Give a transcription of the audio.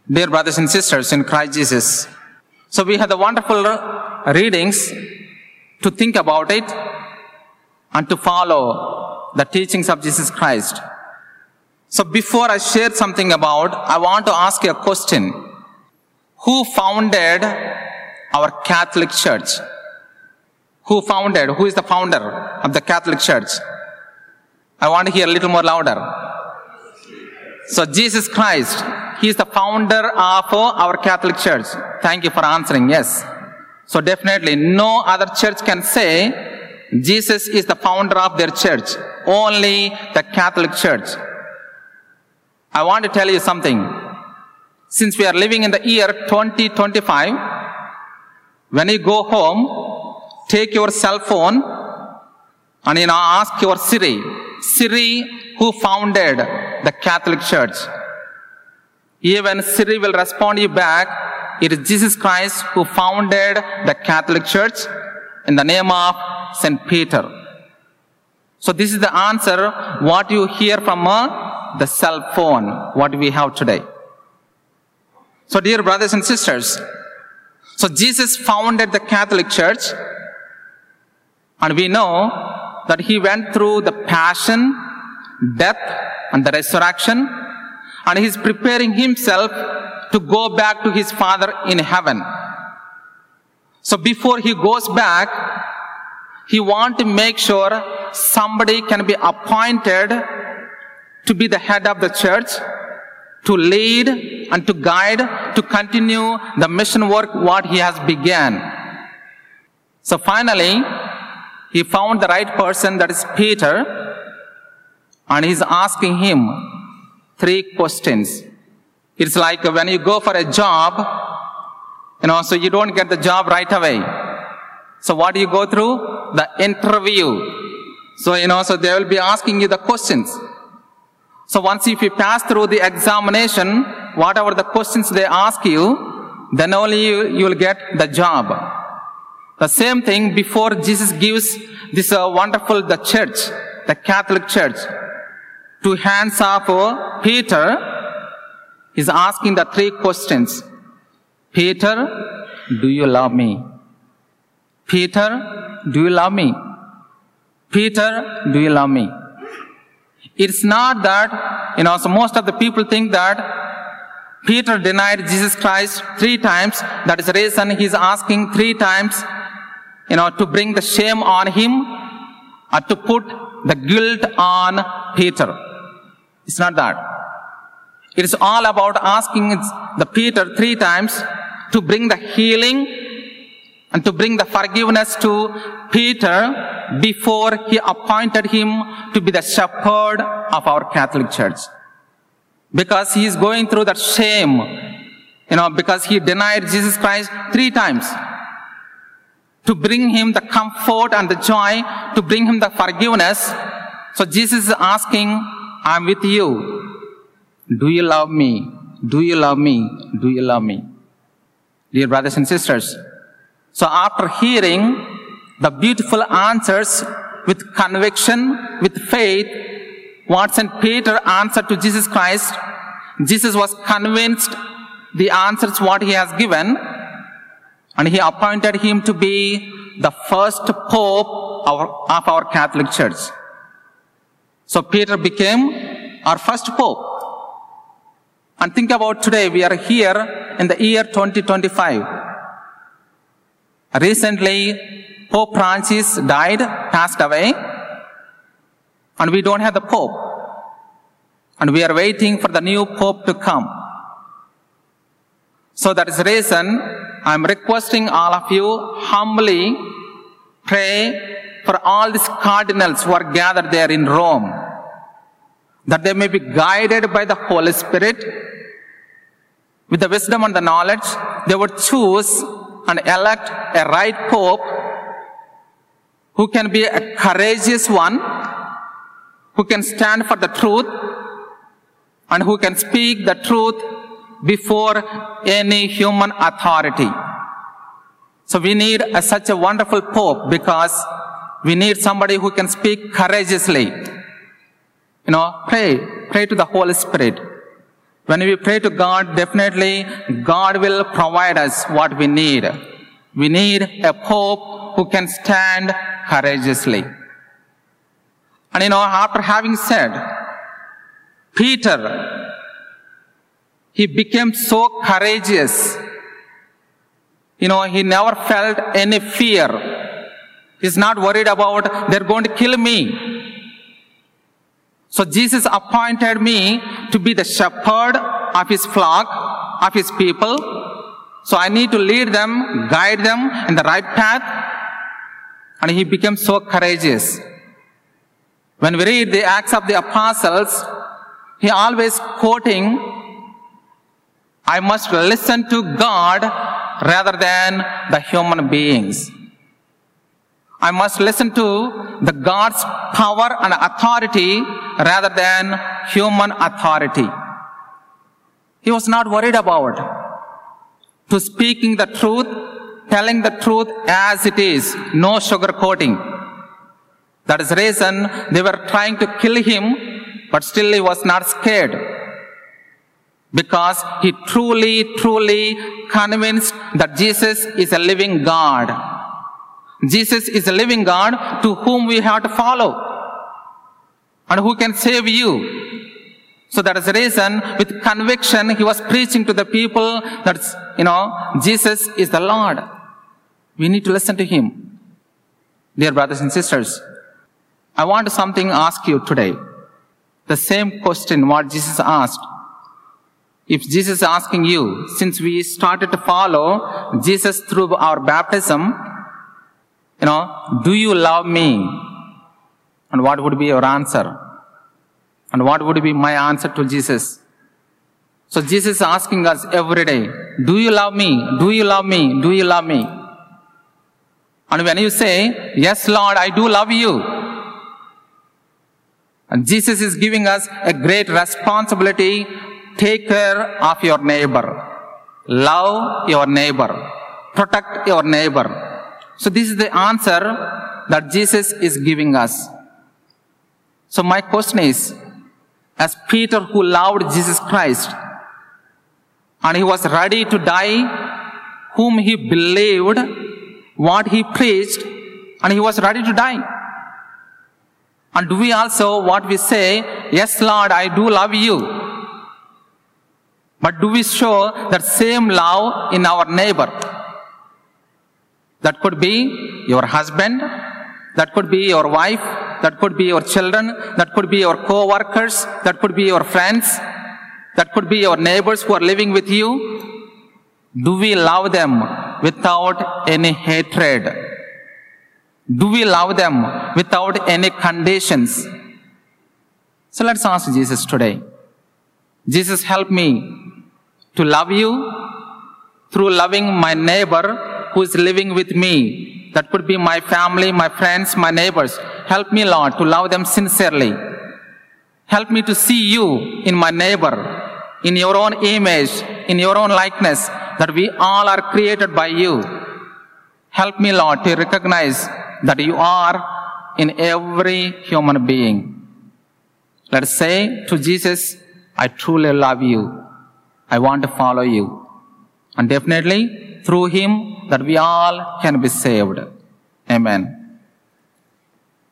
Dear brothers and sisters in Christ Jesus, so we had the wonderful readings to think about it and to follow the teachings of Jesus Christ. So before I share something about, I want to ask you a question. Who founded our Catholic Church? Who is the founder of the Catholic Church? I want to hear a little more louder. So Jesus Christ, He is the founder of our Catholic Church. Thank you for answering, yes. So definitely no other church can say Jesus is the founder of their church. Only the Catholic Church. I want to tell you something. Since we are living in the year 2025, when you go home, take your cell phone and ask your Siri, who founded the Catholic Church? Even Siri will respond you back, it is Jesus Christ who founded the Catholic Church in the name of St. Peter. So this is the answer, what you hear from the cell phone, what we have today. So dear brothers and sisters, so Jesus founded the Catholic Church, and we know that He went through the passion, death, and the resurrection, and He's preparing Himself to go back to His Father in heaven. So before He goes back, He wants to make sure somebody can be appointed to be the head of the church, to lead and to guide, to continue the mission work what He has began. So finally, He found the right person, that is Peter, and He's asking him 3 questions. It's like when you go for a job, so you don't get the job right away. So what do you go through? The interview. So, so they will be asking you the questions. So once if you pass through the examination, whatever the questions they ask you, then only you will get the job. The same thing before Jesus gives this the church, the Catholic Church, to hands of Peter, He's asking the 3 questions. Peter, do you love me? Peter, do you love me? Peter, do you love me? It's not that, so most of the people think that Peter denied Jesus Christ 3 times. That is the reason he's asking 3 times, to bring the shame on him or to put the guilt on Peter. It's not that. It is all about asking the Peter 3 times to bring the healing and to bring the forgiveness to Peter before he appointed him to be the shepherd of our Catholic Church. Because he is going through that shame, because he denied Jesus Christ 3 times. To bring him the comfort and the joy, to bring him the forgiveness. So Jesus is asking, I'm with you. Do you love me? Do you love me? Do you love me? Dear brothers and sisters, so after hearing the beautiful answers with conviction, with faith, what St. Peter answered to Jesus Christ, Jesus was convinced the answers what he has given, and he appointed him to be the first pope of our Catholic Church. So Peter became our first pope. And think about today, we are here in the year 2025. Recently, Pope Francis died, passed away, and we don't have the Pope. And we are waiting for the new Pope to come. So that is the reason I am requesting all of you humbly pray for all these cardinals who are gathered there in Rome, that they may be guided by the Holy Spirit. With the wisdom and the knowledge, they would choose and elect a right Pope who can be a courageous one, who can stand for the truth, and who can speak the truth before any human authority. So we need such a wonderful Pope, because we need somebody who can speak courageously. Pray to the Holy Spirit. When we pray to God, definitely God will provide us what we need. We need a Pope who can stand courageously. And after having said, Peter, he became so courageous. He never felt any fear. He's not worried about, they're going to kill me. So Jesus appointed me to be the shepherd of his flock, of his people. So I need to lead them, guide them in the right path. And he became so courageous. When we read the Acts of the Apostles, he always quoting, I must listen to God rather than the human beings. I must listen to the God's power and authority rather than human authority. He was not worried about to speaking the truth, telling the truth as it is, no sugarcoating. That is the reason they were trying to kill him, but still he was not scared. Because he truly, truly convinced that Jesus is a living God. Jesus is a living God to whom we have to follow and who can save you. So that is the reason with conviction he was preaching to the people that, Jesus is the Lord. We need to listen to him. Dear brothers and sisters, I want to ask you today. The same question what Jesus asked. If Jesus is asking you, since we started to follow Jesus through our baptism, do you love me? And what would be your answer? And what would be my answer to Jesus? So Jesus is asking us every day, do you love me? Do you love me? Do you love me? And when you say, yes, Lord, I do love you. And Jesus is giving us a great responsibility. Take care of your neighbor. Love your neighbor. Protect your neighbor. So this is the answer that Jesus is giving us. So my question is, as Peter who loved Jesus Christ, and he was ready to die, whom he believed, what he preached, and he was ready to die. And do we also, what we say, yes, Lord, I do love you. But do we show that same love in our neighbor? That could be your husband, that could be your wife, that could be your children, that could be your co-workers, that could be your friends, that could be your neighbors who are living with you. Do we love them without any hatred? Do we love them without any conditions? So let's ask Jesus today. Jesus, help me to love you through loving my neighbor who is living with me. That could be my family, my friends, my neighbors. Help me, Lord, to love them sincerely. Help me to see you in my neighbor, in your own image, in your own likeness, that we all are created by you. Help me, Lord, to recognize that you are in every human being. Let's say to Jesus, I truly love you. I want to follow you. And definitely, through him, that we all can be saved. Amen.